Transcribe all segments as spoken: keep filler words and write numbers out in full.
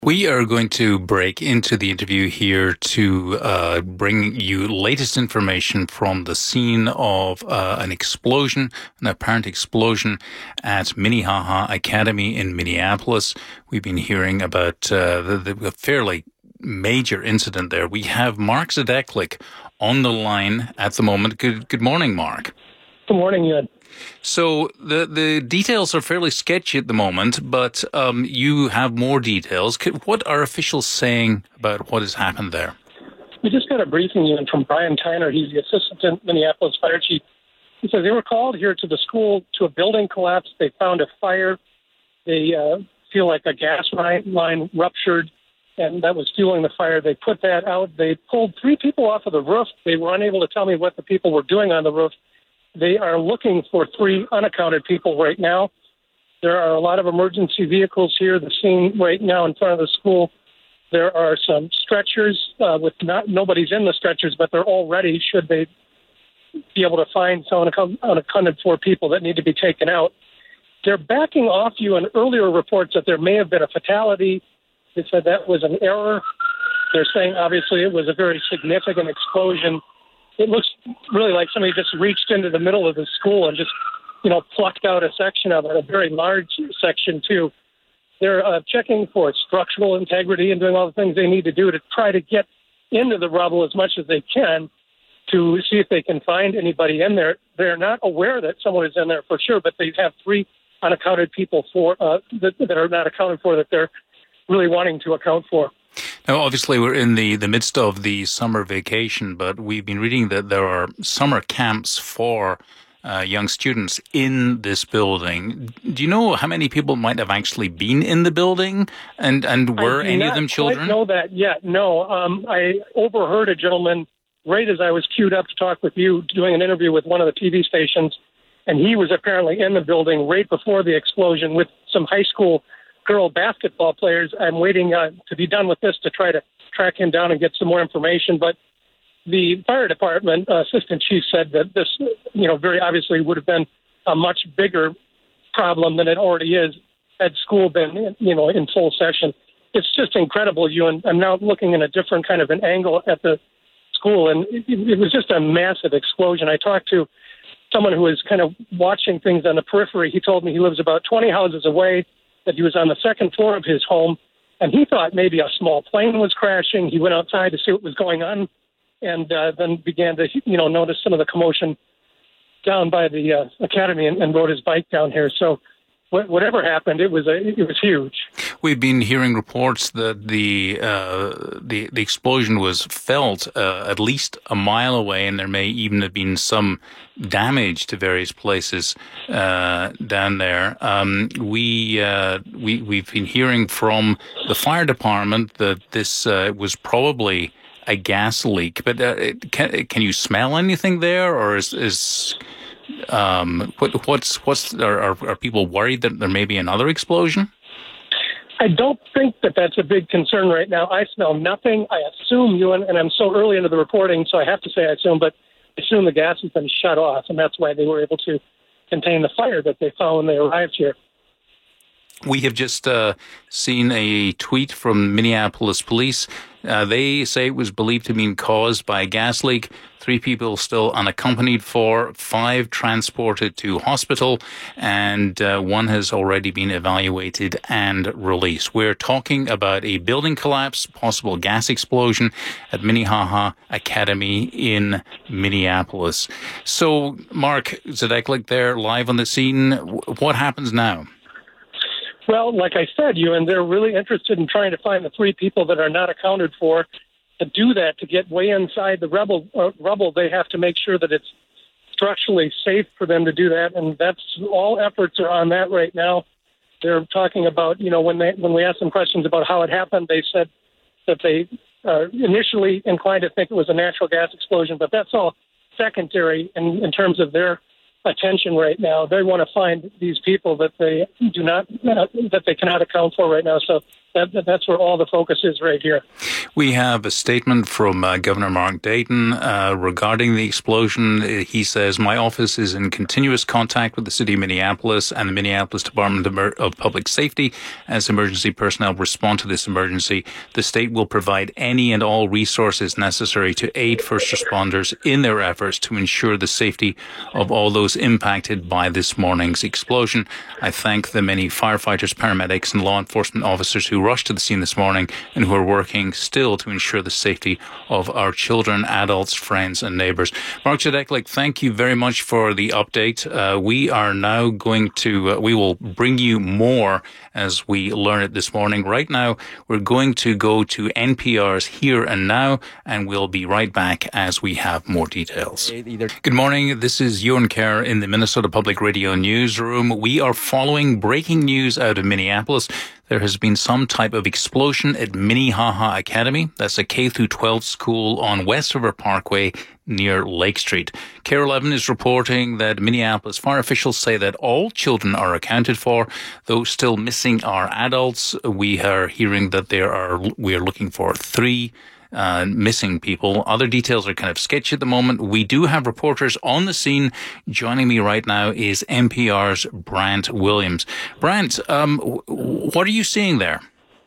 We are going to break into the interview here to uh, bring you latest information from the scene of uh, an explosion, an apparent explosion at Minnehaha Academy in Minneapolis. We've been hearing about uh, the, the fairly major incident there. We have Mark Zadeklik on the line at the moment. Good, good morning, Mark. Good morning, Ian. So the the details are fairly sketchy at the moment, but um, you have more details. What are officials saying about what has happened there? We just got a briefing in from Brian Tyner. He's the assistant Minneapolis fire chief. He says they were called here to the school to a building collapse. They found a fire. They uh, feel like a gas line, line ruptured, and that was fueling the fire. They put that out. They pulled three people off of the roof. They were unable to tell me what the people were doing on the roof. They are looking for three unaccounted people right now. There are a lot of emergency vehicles here. The scene right now in front of the school. There are some stretchers uh, with not nobody's in the stretchers, but they're all ready should they be able to find some unaccounted for people that need to be taken out. They're backing off you on earlier reports that there may have been a fatality. They said that was an error. They're saying obviously it was a very significant explosion. It looks really like somebody just reached into the middle of the school and just, you know, plucked out a section of it, a very large section, too. They're uh, checking for structural integrity and doing all the things they need to do to try to get into the rubble as much as they can to see if they can find anybody in there. They're not aware that someone is in there for sure, but they have three unaccounted people for uh, that, that are not accounted for that they're really wanting to account for. Now, obviously, we're in the, the midst of the summer vacation, but we've been reading that there are summer camps for uh, young students in this building. Do you know how many people might have actually been in the building, and, and were any of them children? I don't know that yet, no. Um, I overheard a gentleman right as I was queued up to talk with you doing an interview with one of the T V stations, and he was apparently in the building right before the explosion with some high school girl basketball players. I'm waiting uh, to be done with this to try to track him down and get some more information. But the fire department uh, assistant chief said that this, you know, very obviously would have been a much bigger problem than it already is had school been, you know, in full session. It's just incredible. You and I'm now looking in a different kind of an angle at the school, and it, it was just a massive explosion. I talked to someone who was kind of watching things on the periphery. He told me he lives about twenty houses away, that he was on the second floor of his home, and he thought maybe a small plane was crashing. He went outside to see what was going on, and uh, then began to, you know, notice some of the commotion down by the uh, academy, and, and rode his bike down here. So wh- whatever happened, it was a, it was huge. We've been hearing reports that the uh, the the explosion was felt uh, at least a mile away, and there may even have been some damage to various places uh, down there. Um, we uh, we we've been hearing from the fire department that this uh, was probably a gas leak, but uh, can can you smell anything there, or is is um, what what's what's are, are are people worried that there may be another explosion? I don't think that that's a big concern right now. I smell nothing. I assume you, and, and I'm so early into the reporting, so I have to say I assume, but I assume the gas has been shut off, and that's why they were able to contain the fire that they found when they arrived here. We have just uh, seen a tweet from Minneapolis police. Uh, they say it was believed to have been caused by a gas leak. Three people still unaccompanied for, five transported to hospital, and uh, one has already been evaluated and released. We're talking about a building collapse, possible gas explosion at Minnehaha Academy in Minneapolis. So, Mark Zadeklik there, live on the scene. What happens now? Well, like I said, you and they're really interested in trying to find the three people that are not accounted for. To do that, to get way inside the rebel, uh, rubble, they have to make sure that it's structurally safe for them to do that, and that's all efforts are on that right now. They're talking about, you know, when they when we asked them questions about how it happened, they said that they uh, initially inclined to think it was a natural gas explosion, but that's all secondary in, in terms of their attention right now. They want to find these people that they do not, uh, that they cannot account for right now. So that, that's where all the focus is right here. We have a statement from uh, Governor Mark Dayton uh, regarding the explosion. He says, my office is in continuous contact with the City of Minneapolis and the Minneapolis Department of Public Safety as emergency personnel respond to this emergency. The state will provide any and all resources necessary to aid first responders in their efforts to ensure the safety of all those impacted by this morning's explosion. I thank the many firefighters, paramedics and law enforcement officers who rushed to the scene this morning and who are working still to ensure the safety of our children, adults, friends and neighbours. Mark Zadeklik, thank you very much for the update. Uh, we are now going to, uh, we will bring you more as we learn it this morning. Right now, we're going to go to N P R's Here and Now, and we'll be right back as we have more details. Good morning. This is Ewan Kerr in the Minnesota Public Radio newsroom. We are following breaking news out of Minneapolis. There has been some type of explosion at Minnehaha Academy. That's a K through twelve school on West River Parkway near Lake Street. K R eleven is reporting that Minneapolis fire officials say that all children are accounted for, though still missing are adults. We are hearing that there are, we are looking for three Uh, missing people. Other details are kind of sketchy at the moment. We do have reporters on the scene. Joining me right now is N P R's Brant Williams. Brant, um, what are you seeing there?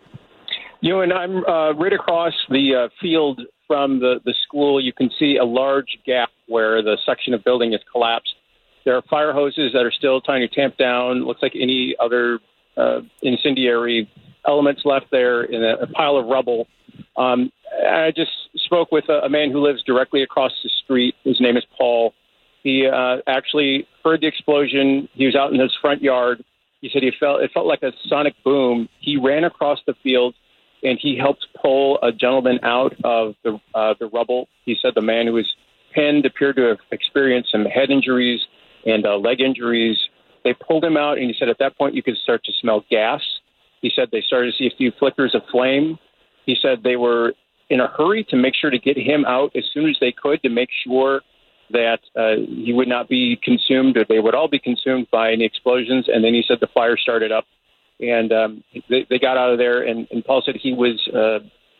You and I'm uh, right across the uh, field from the, the school. You can see a large gap where the section of building has collapsed. There are fire hoses that are still trying to tamp down. Looks like any other uh, incendiary elements left there in a, a pile of rubble. Um, I just spoke with a, a man who lives directly across the street. His name is Paul. He uh, actually heard the explosion. He was out in his front yard. He said he felt it felt like a sonic boom. He ran across the field and he helped pull a gentleman out of the uh, the rubble. He said the man who was pinned appeared to have experienced some head injuries and uh, leg injuries. They pulled him out, and he said at that point you could start to smell gas. He said they started to see a few flickers of flame. He said they were in a hurry to make sure to get him out as soon as they could to make sure that uh, he would not be consumed, or they would all be consumed by any explosions. And then he said the fire started up, and um, they, they got out of there. And, and Paul said he was uh,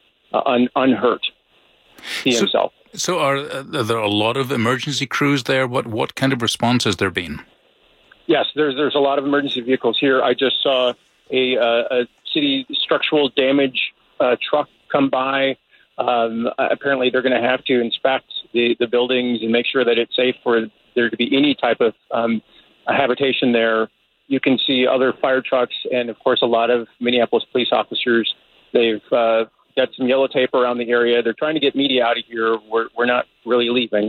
un, unhurt, he so, himself. So are, are there a lot of emergency crews there? What what kind of response has there been? Yes, there's there's a lot of emergency vehicles here. I just saw a, uh, a city structural damage uh, truck come by. Um, apparently, they're going to have to inspect the, the buildings and make sure that it's safe for there to be any type of um, habitation there. You can see other fire trucks and, of course, a lot of Minneapolis police officers. They've uh, got some yellow tape around the area. They're trying to get media out of here. We're, we're not really leaving.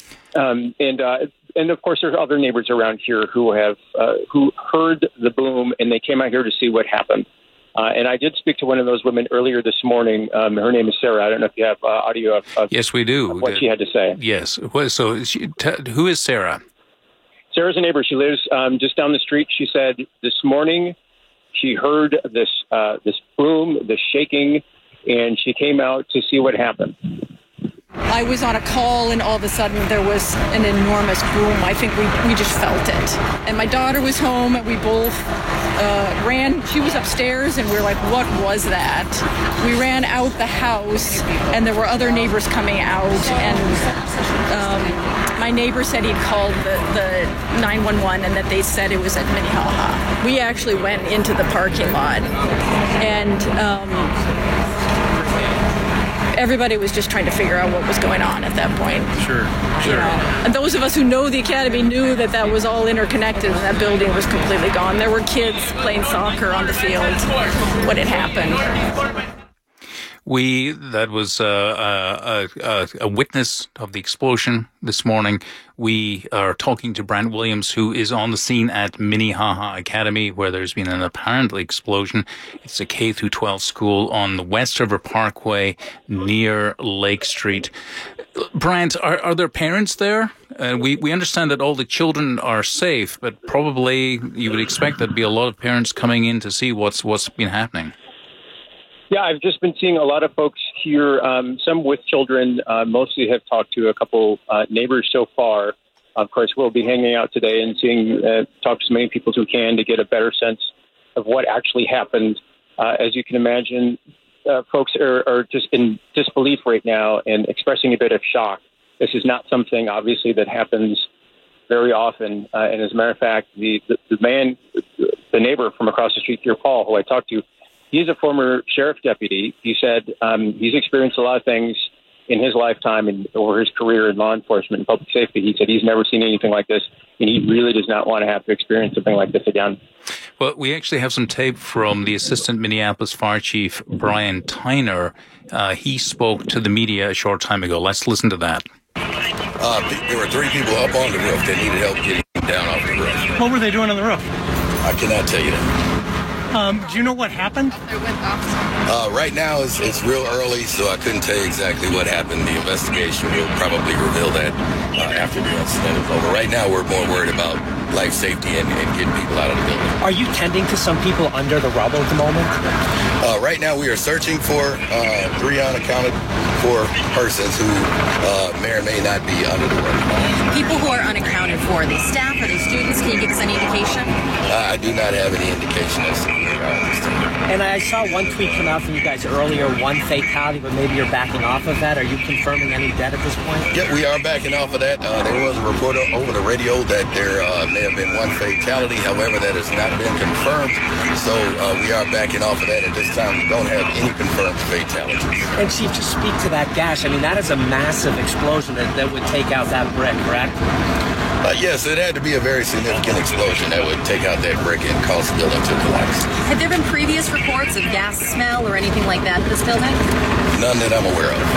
Um, and, uh, and, of course, there's other neighbors around here who have uh, who heard the boom, and they came out here to see what happened. Uh, and I did speak to one of those women earlier this morning. Um, her name is Sarah. I don't know if you have uh, audio of, of yes, we do. Of what the, she had to say. Yes. So she, t- who is Sarah? Sarah's a neighbor. She lives um, just down the street. She said this morning she heard this uh, this boom, this shaking, and she came out to see what happened. I was on a call, and all of a sudden there was an enormous boom. I think we, we just felt it. And my daughter was home, and we both uh, ran. She was upstairs, and we were like, what was that? We ran out the house, and there were other neighbors coming out. And um, my neighbor said he'd called the, the nine one one, and that they said it was at Minnehaha. We actually went into the parking lot, and Um, everybody was just trying to figure out what was going on at that point. Sure, sure. You know? And those of us who know the academy knew that that was all interconnected and that building was completely gone. There were kids playing soccer on the field when it happened. We, that was uh, a, a, a witness of the explosion this morning. We are talking to Brant Williams, who is on the scene at Minnehaha Academy, where there's been an apparent explosion. It's a K through twelve school on the West River Parkway near Lake Street. Brant, are, are there parents there? Uh, we, we understand that all the children are safe, but probably you would expect there'd be a lot of parents coming in to see what's what's been happening. Yeah, I've just been seeing a lot of folks here, um, some with children. Uh, mostly have talked to a couple uh, neighbors so far. Of course, we'll be hanging out today and seeing, uh, talk to as many people as we can to get a better sense of what actually happened. Uh, as you can imagine, uh, folks are, are just in disbelief right now and expressing a bit of shock. This is not something, obviously, that happens very often. Uh, and as a matter of fact, the, the, the man, the neighbor from across the street here, Paul, who I talked to, he's a former sheriff deputy. He said um, he's experienced a lot of things in his lifetime and over his career in law enforcement and public safety. He said he's never seen anything like this, and he really does not want to have to experience something like this again. Well, we actually have some tape from the Assistant Minneapolis Fire Chief, Brian Tyner. Uh, he spoke to the media a short time ago. Let's listen to that. Uh, there were three people up on the roof that needed help getting down off the roof. What were they doing on the roof? I cannot tell you that. Um, do you know what happened? Uh, right now, it's, it's real early, so I couldn't tell you exactly what happened. The investigation will probably reveal that uh, after the incident is over. Right now, we're more worried about life safety and, and getting people out of the building. Are you tending to some people under the rubble at the moment? Uh, right now, we are searching for uh, three unaccounted for persons who uh, may or may not be under the rubble. People who are unaccounted for, are they staff, are they students? Can you give us any indication? Uh, I do not have any indication as to And I saw one tweet come out from you guys earlier, one fatality, but maybe you're backing off of that. Are you confirming any dead at this point? Yeah, we are backing off of that. Uh, there was a report over the radio that there uh, may have been one fatality. However, that has not been confirmed. So uh, we are backing off of that. At this time, we don't have any confirmed fatalities. And Chief, just speak to that gash. I mean, that is a massive explosion that, that would take out that brick, correct? Uh, yes, it had to be a very significant explosion that would take out that brick and cause the building to collapse. Have there been previous reports of gas smell or anything like that in this building? None that I'm aware of.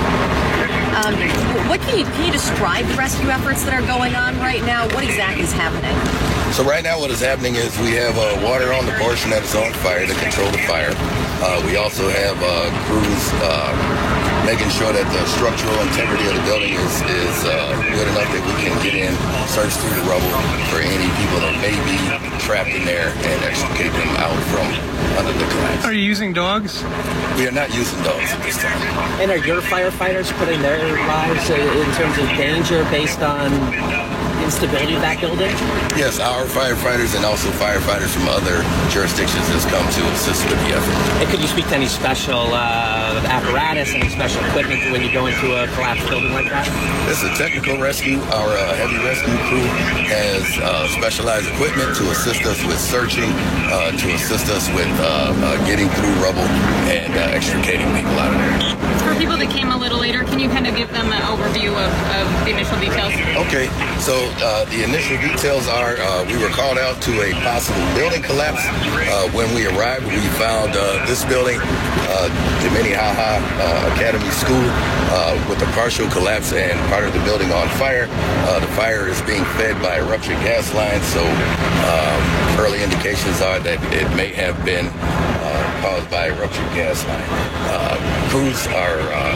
Um, what can you, can you describe the rescue efforts that are going on right now? What exactly is happening? So right now what is happening is we have uh, water on the portion that is on fire to control the fire. Uh, we also have uh, crews uh, making sure that the structural integrity of the building is, is uh, good enough that we can get in, search through the rubble for any people that may be trapped in there and extricate them out from under the collapse. Are you using dogs? We are not using dogs at this time. And are your firefighters putting their lives in terms of danger based on instability of that building? Yes, our firefighters and also firefighters from other jurisdictions has come to assist with the effort. And could you speak to any special uh, apparatus, any special equipment when you go into a collapsed building like that? This is a technical rescue. Our uh, heavy rescue crew has uh, specialized equipment to assist us with searching, uh, to assist us with uh, uh, getting through rubble and uh, extricating people out of there. For people that came a little later, can you kind of give them an overview of, of the initial details? Okay, so uh, the initial details are uh, we were called out to a possible building collapse. Uh, when we arrived, we found uh, this building, uh, the Minnehaha uh, Academy School, uh, with a partial collapse and part of the building on fire. Uh, the fire is being fed by a ruptured gas line, so um, early indications are that it may have been uh, caused by a ruptured gas line. Uh, crews are uh,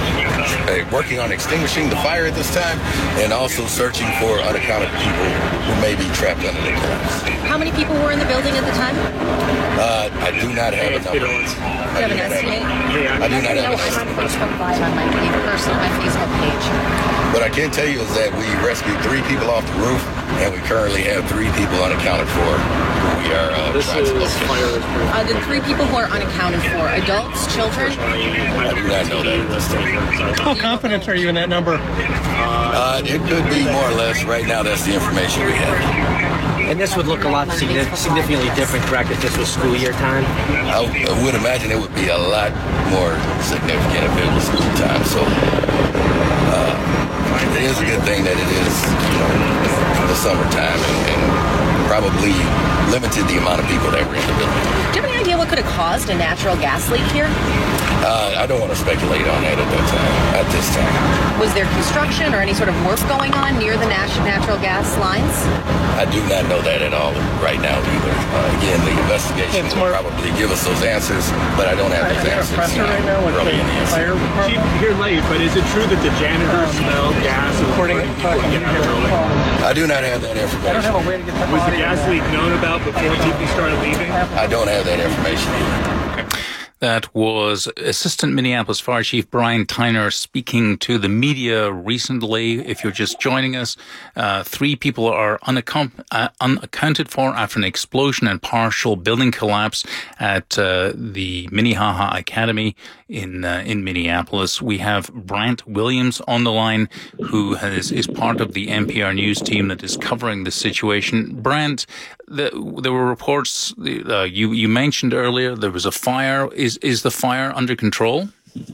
working on extinguishing the fire at this time and also searching for unaccounted people who may be trapped under the collapse. How many people were in the building at the time? Uh, I do not have a number. Do you have an estimate? I do not have an I'm estimate. on Facebook Live on my page, personal, my Facebook page. What I can tell you is that we rescued three people off the roof, and we currently have three people unaccounted for who we are uh, trying to locate. Are the three people who are unaccounted for adults, children? I do not know that at this time. How confident are you in that number? Uh, it could be more or less. Right now, that's the information we have. And this would look a lot signi- significantly different, correct, if this was school year time? I, I would imagine it would be a lot more significant if it was school time. So uh, it is a good thing that it is, you know, the summertime and, and probably limited the amount of people that were in the building. Do you have any idea what could have caused a natural gas leak here? Uh, I don't want to speculate on that at that time, at this time. Was there construction or any sort of work going on near the nat- natural gas lines? I do not know that at all right now either. Uh, again, the investigation will probably give us those answers, but I don't have those answers uh, early in the fire Chief, you're late, but is it true that the janitors smell gas? According I do not have that information. I don't have a way to get that. Was the gas leak known about before people started leaving? I don't have that information either. That was Assistant Minneapolis Fire Chief Brian Tyner speaking to the media recently. If you're just joining us, uh, three people are unaccount- uh, unaccounted for after an explosion and partial building collapse at uh, the Minnehaha Academy in uh, in Minneapolis. We have Brant Williams on the line, who has, is part of the N P R News team that is covering the situation. Brant, the, there were reports, uh, you, you mentioned earlier, there was a fire. Is is the fire under control?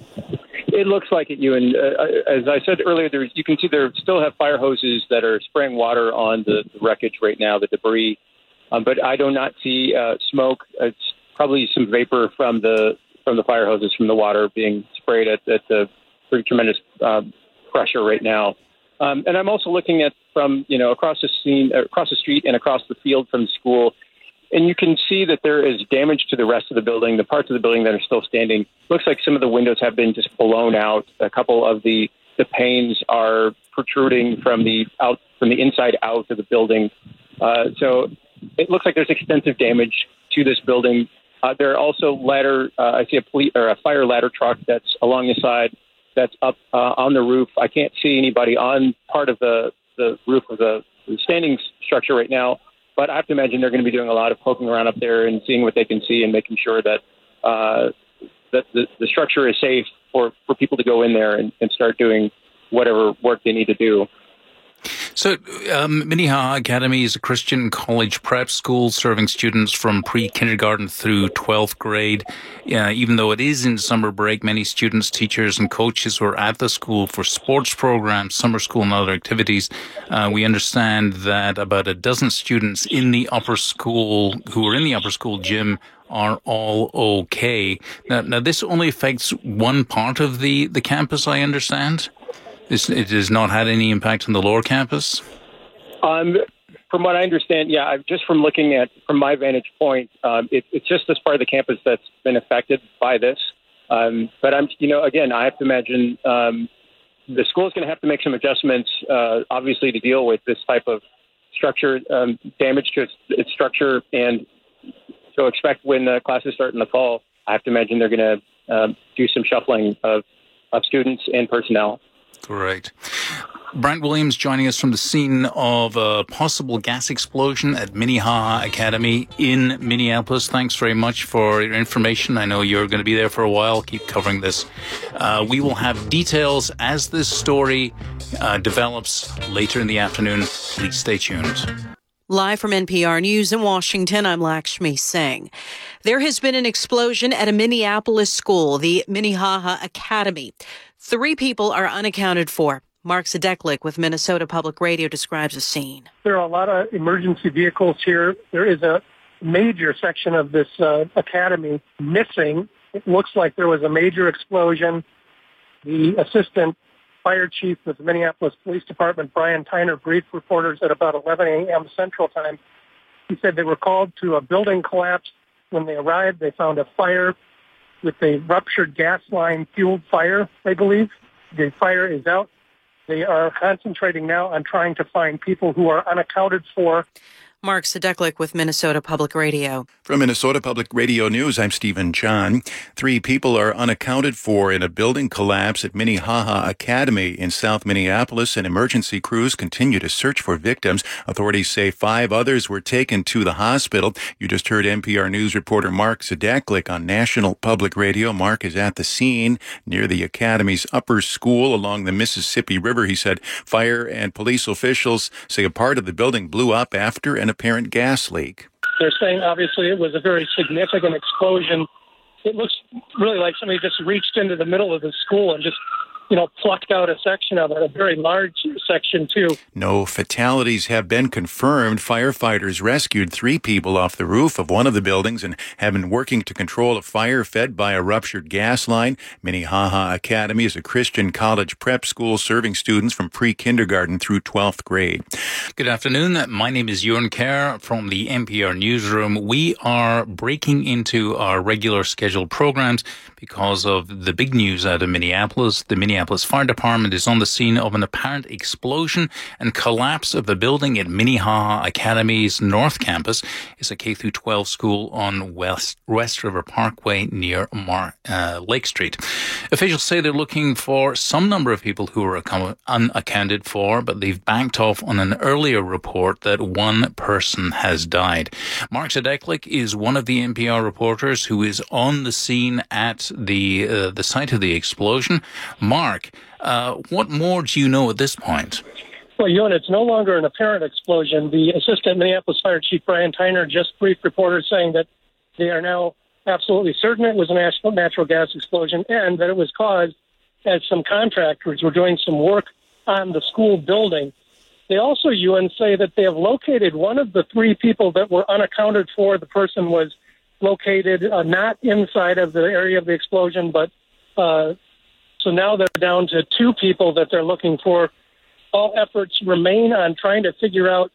It looks like it, Ewan. Uh, as I said earlier, there, you can see there still have fire hoses that are spraying water on the, the wreckage right now, the debris. Um, but I do not see uh, smoke. It's probably some vapor from the from the fire hoses, from the water being sprayed at, at the pretty tremendous uh, pressure right now. Um, and I'm also looking at from, you know, across the scene, uh, across the street and across the field from the school. And you can see that there is damage to the rest of the building, the parts of the building that are still standing. Looks like some of the windows have been just blown out. A couple of the, the panes are protruding from the out from the inside out of the building. Uh, so it looks like there's extensive damage to this building. Uh, there are also ladder. Uh, I see a police or a fire ladder truck that's along the side, that's up uh, on the roof. I can't see anybody on part of the, the roof of the, the standing structure right now. But I have to imagine they're going to be doing a lot of poking around up there and seeing what they can see and making sure that uh, that the, the structure is safe for, for people to go in there and, and start doing whatever work they need to do. So, um, Minnehaha Academy is a Christian college prep school serving students from pre-kindergarten through twelfth grade. Uh, even though it is in summer break, many students, teachers, and coaches were at the school for sports programs, summer school, and other activities. Uh, we understand that about a dozen students in the upper school who are in the upper school gym are all okay. Now, now this only affects one part of the, the campus, I understand. This, it has not had any impact on the lower campus? Um, from what I understand, yeah, I've, just from looking at, from my vantage point, um, it, it's just this part of the campus that's been affected by this. Um, but I'm, you know, again, I have to imagine um, the school is going to have to make some adjustments, uh, obviously, to deal with this type of structure, um, damage to its, its structure. And so expect when uh, classes start in the fall, I have to imagine they're going to um, do some shuffling of, of students and personnel. Great. Brant Williams joining us from the scene of a possible gas explosion at Minnehaha Academy in Minneapolis. Thanks very much for your information. I know you're going to be there for a while. Keep covering this. Uh, we will have details as this story uh, develops later in the afternoon. Please stay tuned. Live from N P R News in Washington, I'm Lakshmi Singh. There has been an explosion at a Minneapolis school, the Minnehaha Academy. Three people are unaccounted for. Mark Zadeklik with Minnesota Public Radio describes the scene. There are a lot of emergency vehicles here. There is a major section of this uh, academy missing. It looks like there was a major explosion. The assistant fire chief with the Minneapolis Police Department, Brian Tyner, briefed reporters at about eleven a.m. Central Time. He said they were called to a building collapse. When they arrived, they found a fire with a ruptured gas line fueled fire, they believe. The fire is out. They are concentrating now on trying to find people who are unaccounted for. Mark Sadeklik with Minnesota Public Radio. From Minnesota Public Radio News, I'm Stephen John. Three people are unaccounted for in a building collapse at Minnehaha Academy in South Minneapolis, and emergency crews continue to search for victims. Authorities say five others were taken to the hospital. You just heard N P R News reporter Mark Sadeklik on National Public Radio. Mark is at the scene near the Academy's upper school along the Mississippi River. He said fire and police officials say a part of the building blew up after an apparent gas leak. They're saying, obviously, it was a very significant explosion. It looks really like somebody just reached into the middle of the school and just, you know, plucked out a section of it, a very large section, too. No fatalities have been confirmed. Firefighters rescued three people off the roof of one of the buildings and have been working to control a fire fed by a ruptured gas line. Minnehaha Academy is a Christian college prep school serving students from pre-kindergarten through twelfth grade. Good afternoon. My name is Ewan Kerr from the N P R Newsroom. We are breaking into our regular scheduled programs because of the big news out of Minneapolis. The Minneapolis Minneapolis Fire Department is on the scene of an apparent explosion and collapse of the building at Minnehaha Academy's North Campus. It's a K through twelve school on West West River Parkway near Mar- uh, Lake Street. Officials say they're looking for some number of people who are unaccounted for, but they've backed off on an earlier report that one person has died. Mark Zadeklik is one of the N P R reporters who is on the scene at the uh, the site of the explosion. Mark, uh, what more do you know at this point? Well, Ewan, it's no longer an apparent explosion. The assistant Minneapolis Fire Chief Brian Tyner just briefed reporters saying that they are now absolutely certain it was a natural, natural gas explosion and that it was caused as some contractors were doing some work on the school building. They also, Ewan, say that they have located one of the three people that were unaccounted for. The person was located uh, not inside of the area of the explosion, but uh, so now they're down to two people that they're looking for. All efforts remain on trying to figure out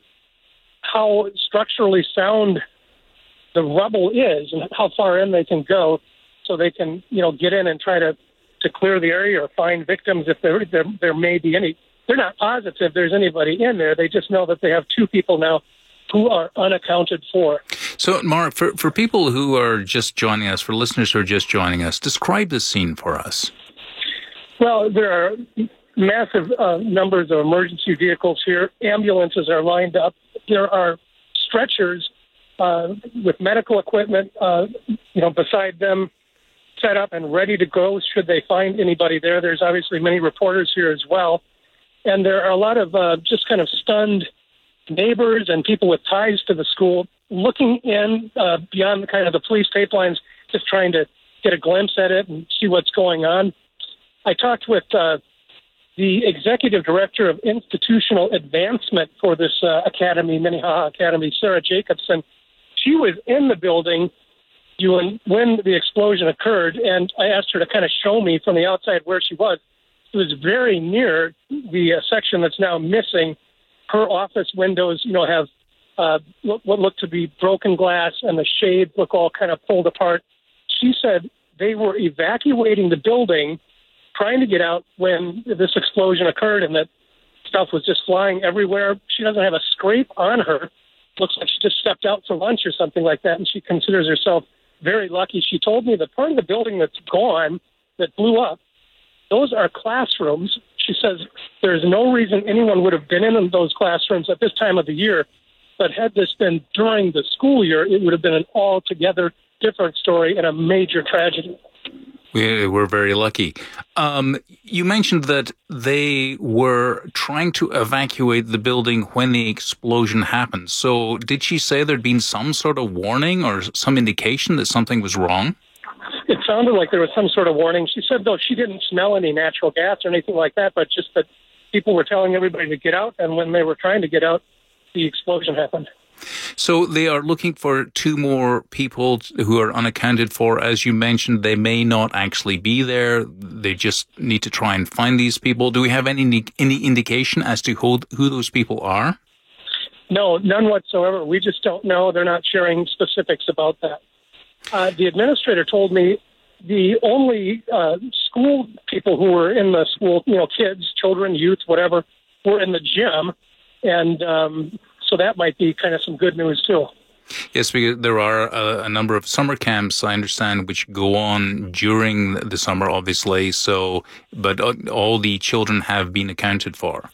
how structurally sound the rubble is and how far in they can go so they can, you know, get in and try to, to clear the area or find victims if there, there there may be any. They're not positive there's anybody in there. They just know that they have two people now who are unaccounted for. So, Mark, for, for people who are just joining us, for listeners who are just joining us, describe the scene for us. Well, there are massive uh, numbers of emergency vehicles here. Ambulances are lined up. There are stretchers uh, with medical equipment, uh, you know, beside them, set up and ready to go should they find anybody there. There's obviously many reporters here as well. And there are a lot of uh, just kind of stunned neighbors and people with ties to the school looking in uh, beyond the kind of the police tape lines, just trying to get a glimpse at it and see what's going on. I talked with uh, the executive director of institutional advancement for this uh, academy, Minnehaha Academy, Sarah Jacobson. She was in the building when the explosion occurred, and I asked her to kind of show me from the outside where she was. It was very near the uh, section that's now missing. Her office windows, you know, have uh, what look to be broken glass, and the shades look all kind of pulled apart. She said they were evacuating the building, trying to get out when this explosion occurred, and that stuff was just flying everywhere. She doesn't have a scrape on her. Looks like she just stepped out for lunch or something like that, and she considers herself very lucky. She told me the part of the building that's gone, that blew up, those are classrooms. She says there's no reason anyone would have been in those classrooms at this time of the year, but had this been during the school year, it would have been an altogether different story and a major tragedy. We were very lucky. Um, you mentioned that they were trying to evacuate the building when the explosion happened. So did she say there'd been some sort of warning or some indication that something was wrong? It sounded like there was some sort of warning. She said, though, she didn't smell any natural gas or anything like that, but just that people were telling everybody to get out, and when they were trying to get out, the explosion happened. So they are looking for two more people who are unaccounted for. As you mentioned, they may not actually be there. They just need to try and find these people. Do we have any any indication as to who, who those people are? No, none whatsoever. We just don't know. They're not sharing specifics about that. Uh, the administrator told me the only uh, school people who were in the school, you know, kids, children, youth, whatever, were in the gym. And um, so that might be kind of some good news, too. Yes, because there are a, a number of summer camps, I understand, which go on during the summer, obviously. So, but all the children have been accounted for.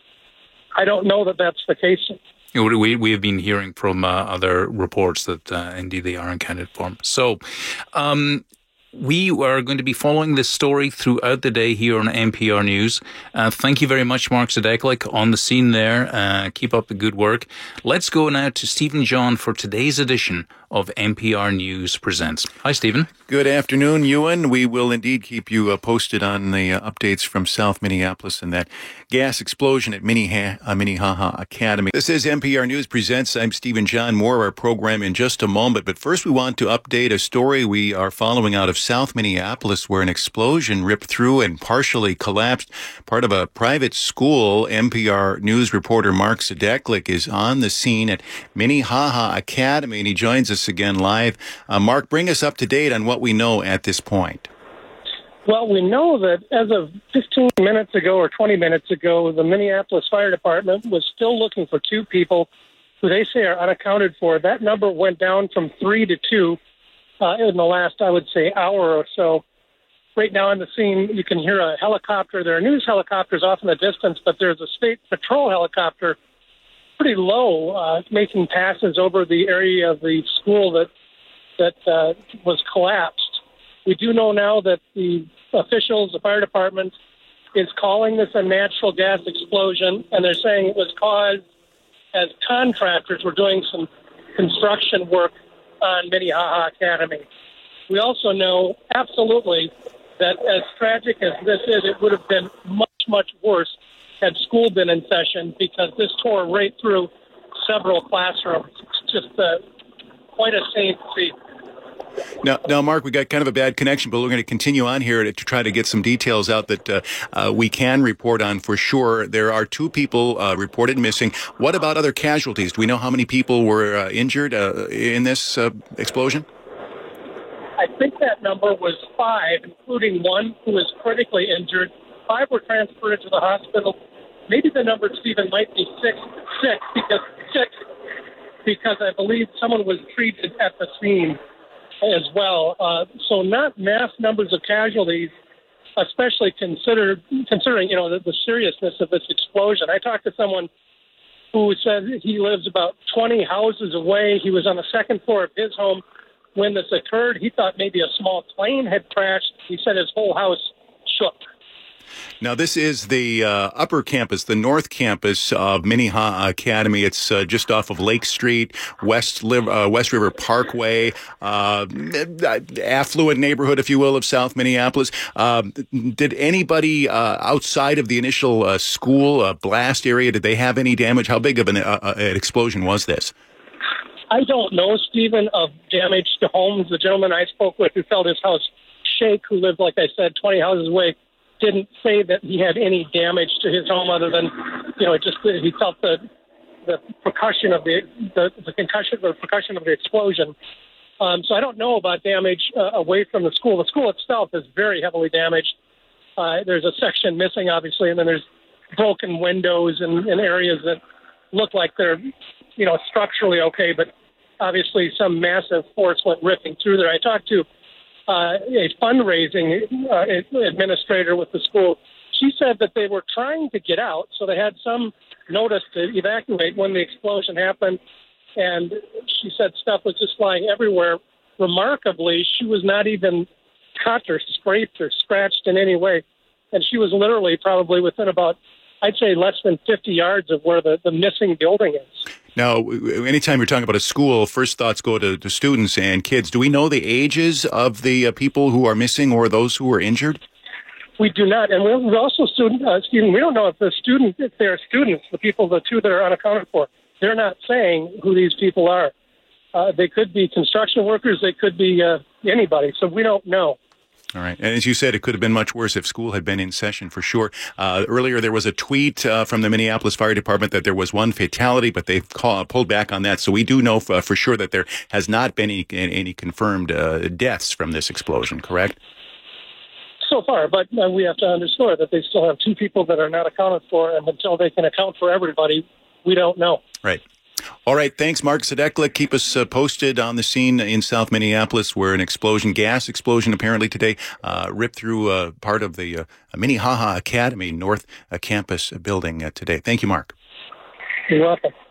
I don't know that that's the case. We we have been hearing from uh, other reports that uh, indeed they are accounted for. So, um, we are going to be following this story throughout the day here on N P R News. Uh, thank you very much, Mark Zadeklik, on the scene there. Uh, keep up the good work. Let's go now to Stephen John for today's edition of N P R News Presents. Hi, Stephen. Good afternoon, Ewan. We will indeed keep you uh, posted on the uh, updates from South Minneapolis and that gas explosion at Minnehaha, uh, Minnehaha Academy. This is N P R News Presents. I'm Stephen John. More of our program in just a moment. But first, we want to update a story we are following out of South Minneapolis where an explosion ripped through and partially collapsed part of a private school. N P R News reporter Mark Zadeklik is on the scene at Minnehaha Academy, and he joins us again live. Uh, Mark, bring us up to date on what we know at this point. Well, we know that as of fifteen minutes ago or twenty minutes ago, the Minneapolis Fire Department was still looking for two people who they say are unaccounted for. That number went down from three to two uh, in the last, I would say, hour or so. Right now on the scene, you can hear a helicopter. There are news helicopters off in the distance, but there's a state patrol helicopter pretty low, uh, making passes over the area of the school that that uh, was collapsed. We do know now that the officials, the fire department, is calling this a natural gas explosion, and they're saying it was caused as contractors were doing some construction work on Minnehaha Academy. We also know absolutely that as tragic as this is, it would have been much, much worse had school been in session, because this tore right through several classrooms. It's just uh, quite a scene to see. Now, now, Mark, we got kind of a bad connection, but we're going to continue on here to, to try to get some details out that uh, uh, we can report on for sure. There are two people uh, reported missing. What about other casualties? Do we know how many people were uh, injured uh, in this uh, explosion? I think that number was five, including one who was critically injured. Five were transferred to the hospital. Maybe the number, Stephen, might be six, six because six, because I believe someone was treated at the scene as well. Uh, so not mass numbers of casualties, especially considered, considering, you know, the, the seriousness of this explosion. I talked to someone who said he lives about twenty houses away. He was on the second floor of his home when this occurred. He thought maybe a small plane had crashed. He said his whole house shook. Now, this is the uh, upper campus, the north campus of Minnehaha Academy. It's uh, just off of Lake Street, West, uh, West River Parkway, uh, affluent neighborhood, if you will, of South Minneapolis. Uh, did anybody uh, outside of the initial uh, school uh, blast area, did they have any damage? How big of an, uh, an explosion was this? I don't know, Stephen, of damage to homes. The gentleman I spoke with who felt his house shake, who lived, like I said, twenty houses away, didn't say that he had any damage to his home other than, you know, just he felt the the percussion of the the, the concussion, the percussion of the explosion. Um, so I don't know about damage uh, away from the school. The school itself is very heavily damaged. Uh, there's a section missing, obviously, and then there's broken windows and, and areas that look like they're, you know, structurally okay, but obviously some massive force went ripping through there. I talked to Uh, a fundraising uh, administrator with the school. She said that they were trying to get out, so they had some notice to evacuate when the explosion happened, and she said stuff was just flying everywhere. Remarkably, she was not even cut or scraped or scratched in any way, and she was literally probably within about, I'd say, less than fifty yards of where the, the missing building is. Now, anytime you're talking about a school, first thoughts go to, to students and kids. Do we know the ages of the uh, people who are missing or those who are injured? We do not. And we also, student, uh, Stephen, we don't know if the students, if they're students, the people, the two that are unaccounted for. They're not saying who these people are. Uh, they could be construction workers. They could be uh, anybody. So we don't know. All right. And as you said, it could have been much worse if school had been in session, for sure. Uh, earlier, there was a tweet uh, from the Minneapolis Fire Department that there was one fatality, but they've call, pulled back on that. So we do know for, for sure that there has not been any, any confirmed uh, deaths from this explosion, correct? So far, but uh, we have to underscore that they still have two people that are not accounted for, and until they can account for everybody, we don't know. Right. All right. Thanks, Mark Sadekla. Keep us uh, posted on the scene in South Minneapolis where an explosion, gas explosion apparently today, uh, ripped through uh, part of the uh, Minnehaha Academy North uh, Campus building uh, today. Thank you, Mark. You're welcome.